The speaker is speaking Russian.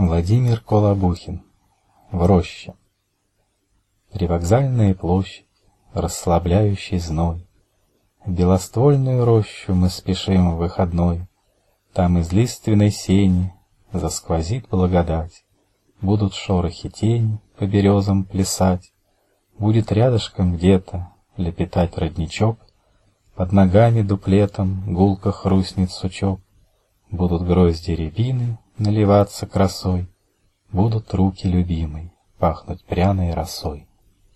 Владимир Колобухин. В роще. Привокзальная площадь, расслабляющий зной. В белоствольную рощу мы спешим в выходной. Там из лиственной сени засквозит благодать. Будут шорохи тени по березам плясать. Будет рядышком где-то лепетать родничок. Под ногами дуплетом гулко хрустнет сучок. Будут грозди рябины наливаться красой. Будут руки любимой пахнуть пряной росой.